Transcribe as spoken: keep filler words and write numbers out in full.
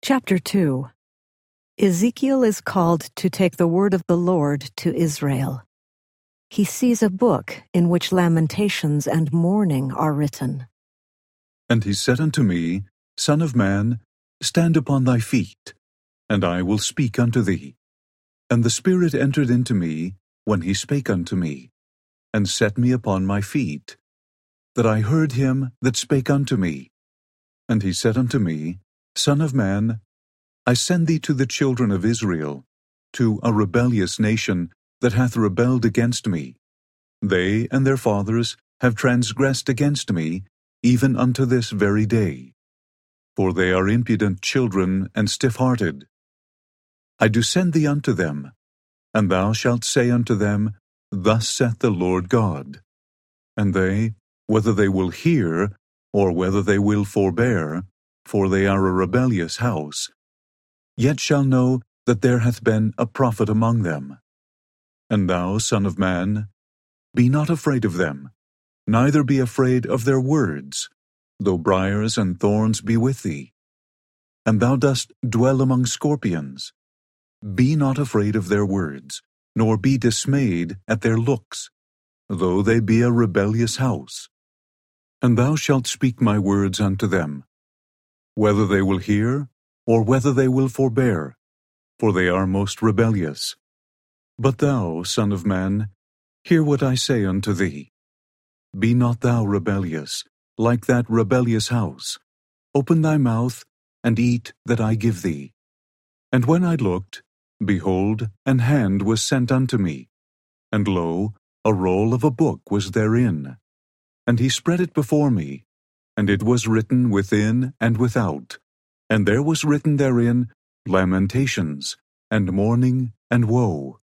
Chapter two. Ezekiel is called to take the word of the Lord to Israel. He sees a book in which lamentations and mourning are written. And he said unto me, Son of man, stand upon thy feet, and I will speak unto thee. And the Spirit entered into me when he spake unto me, and set me upon my feet, that I heard him that spake unto me. And he said unto me, Son of man, I send thee to the children of Israel, to a rebellious nation that hath rebelled against me. They and their fathers have transgressed against me, even unto this very day. For they are impudent children and stiff-hearted. I do send thee unto them, and thou shalt say unto them, Thus saith the Lord God. And they, whether they will hear, or whether they will forbear, for they are a rebellious house, yet shall know that there hath been a prophet among them. And thou, son of man, be not afraid of them, neither be afraid of their words, though briars and thorns be with thee. And thou dost dwell among scorpions. Be not afraid of their words, nor be dismayed at their looks, though they be a rebellious house. And thou shalt speak my words unto them, whether they will hear, or whether they will forbear, for they are most rebellious. But thou, son of man, hear what I say unto thee. Be not thou rebellious, like that rebellious house. Open thy mouth, and eat that I give thee. And when I looked, behold, an hand was sent unto me, and lo, a roll of a book was therein. And he spread it before me, and it was written within and without, and there was written therein lamentations, and mourning, and woe.